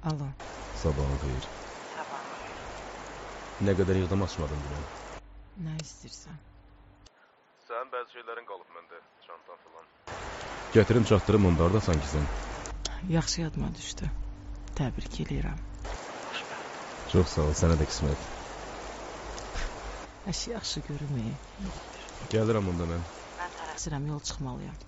Alo. Sabahın xeyir. Sabahın xeyir. Nə qədər yığdım açmadın dünən. Nə istəyirsən? Sənin bəzi şeylərin qalıb məndə, çantan filan. Gətirim çatdırım onlarda sanki sən. Yaxşı yadıma düşdü. Təbrik eləyirəm. Çox sağ ol, sənə də qismət. Əşi yaxşı görünmür. Gəlirəm onda mən. Mən tələsirəm, yol çıxmalıyam.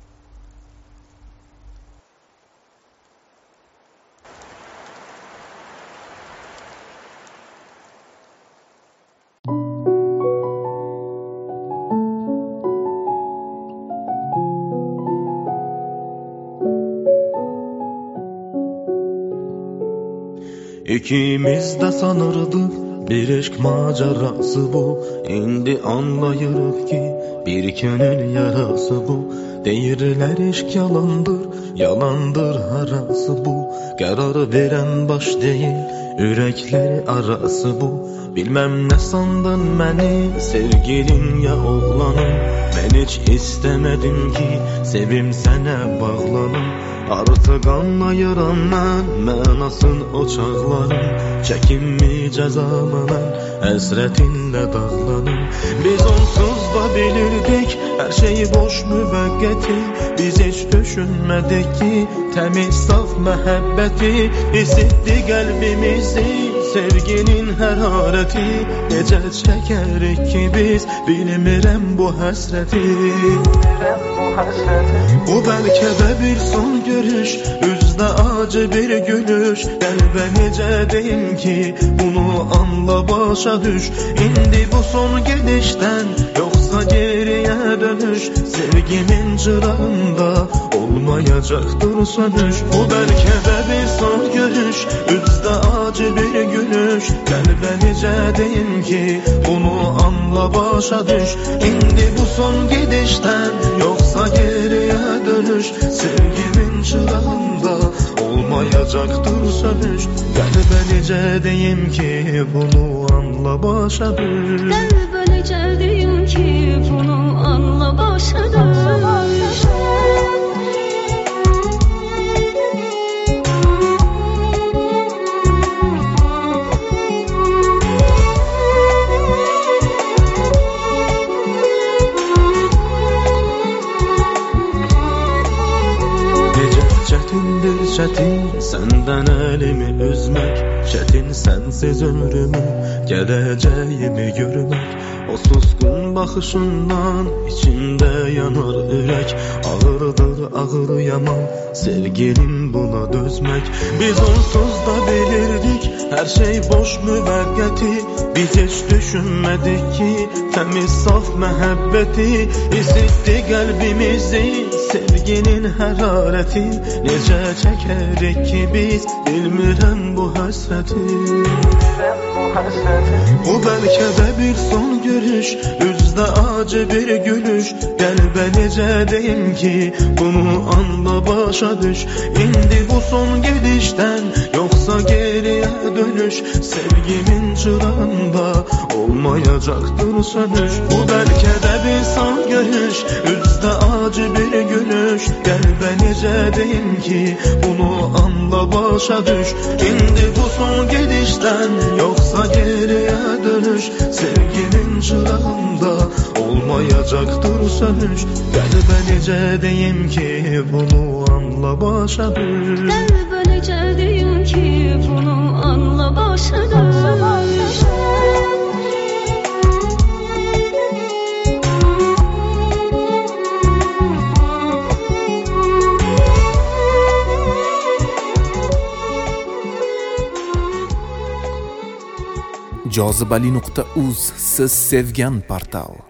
İkimiz də sanırdıq bir eşq macerası bu. İndi anlayırıq ki bir könül yarası bu. Deyirlər eşq yalandır, yalandır harası bu. Qərar verən baş deyil, ürəklər arası bu. Bilməm nə sandın məni, sevgilin ya oğlanım. Mən heç istəmədim ki sevim sənə bağlanım. Artıq anlayıram mən mənasın o çağların. Çəkinmi cəzamı mən həsrətinlə dağlanım. Biz onsuz da bilirdik hər şey boş müvəqqəti. Biz heç düşünmədik ki təmiz saf məhəbbəti isitdi qəlbimizi sevginin hərarəti. Necə çəkərik ki biz bilmirəm bu həsrəti. Bu bəlkə də bir son görüş, üzdə acı bir gülüş. Qəlbə necə deyim ki bunu anla başa düş. İndi bu son gedişdən yoxsa geriyə dönüş. Sevgimin çırağında olmayacaqdır sönüş. Bu bəlkə də bir son görüş, üzdə acı bir gülüş. Qəlbə necə deyim ki bunu anla başa düş. İndi bu son gedişdən yoxsa geriyə dönüş. Sevgimin çırağında olmayacaqdır sönüş. Qəlbə necə deyim ki bunu anla başa düş. Qəlbə necə deyim ki bunu anla başa düş. Çətindir çətin səndən əlimi üzmək. Çətin sənsiz ömrümü, gələcəyimi görmək. O susqun baxışından içimdə yanar ürək. Ağırdır ağır yaman sevgilim buna dözmək. Biz onsuz da bilirdik hər şey boş müvəqqəti. Biz heç düşünmədik ki təmiz saf məhəbbəti isitdi qəlbimizi sevginin hərarəti. Necə çəkərik ki biz bilmirəm bu həsrəti. Bu bəlkə də bir son görüş, üzdə acı bir gülüş. Qəlbə necə deyim ki bunu anla başa düş. İndi bu son gedişdən yoxsa geriyə dönüş. Sevgimin çırağında olmayacaqdır sönüş. Bu bəlkə də bir son görüş, üzdə acı bir gülüş. Qəlbə necə deyim ki bunu anla başa düş. İndi bu son gedişdən yoxsa geriyə dönüş. Sevgimin çırağında olmayacaqdır sönüş. Qəlbə necə deyim ki bunu anla başa düş. Qəlbə necə deyim ki bunu anla başa düş. Jozibali.uz siz sevgan portal.